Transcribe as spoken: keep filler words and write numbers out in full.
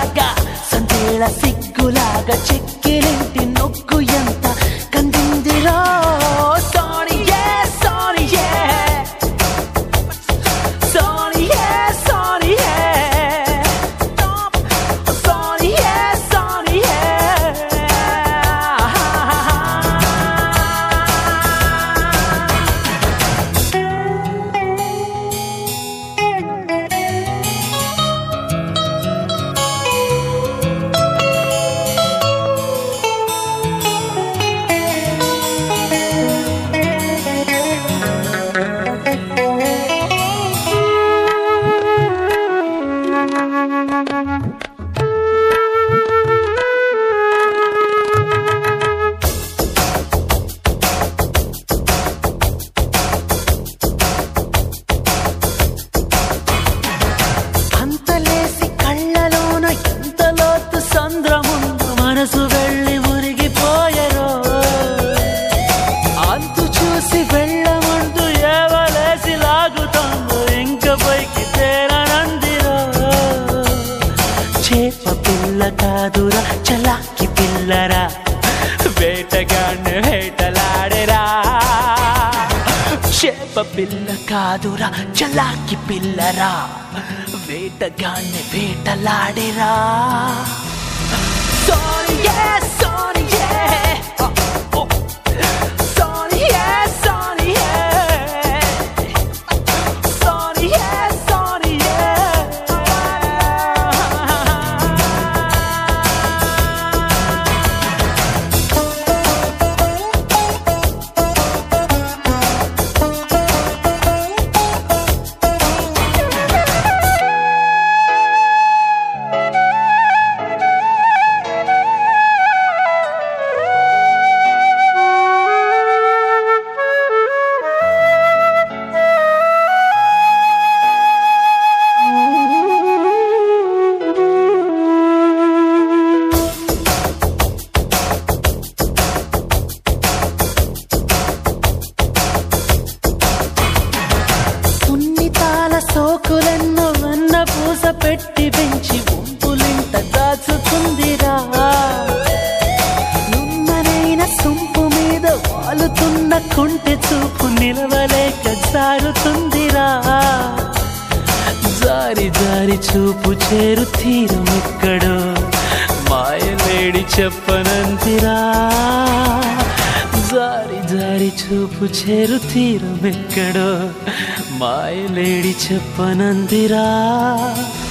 లాగా సందేళ సిగ్గులాగా చెక్కిలింటి నొక్కు ఎంత కందిందిరా సారీయే సారీయే సారీయే సారీయే సారీయే సారీయే మనసు వెళ్ళి మురిగిపోయరో అంతు చూసి వెళ్ళమంటూ ఏవలేసి లాగుతాము ఇంక పైకి తేరనందిరో చేప పిల్ల కాదురా చలాకి పిల్లరా వేటగాన్ని వేటలాడేరా చేప పిల్ల కాదురా చలాకి పిల్లరా వేటగాన్ని వేటలాడేరా Sorry, yeah, sorry, yeah. Oh, oh. Sorry, yeah, sorry, yeah. Sorry, yeah, sorry, yeah. సోకులెన్నో అన్న పూస పెట్టి పెంచి గుంపులింట దాచుకుందిరా నున్ననైన సొంపు మీద వాలుతున్న కుంటె చూపు నిలవలేక జారుతుందిరా జారి జారి చూపు చేరు తీరం ఎక్కడో మాయలేడి చెప్పనంతిరా జారి జారి చూపు చేరు తీరం ఎక్కడో మాయలేడి చెప్పనందిరా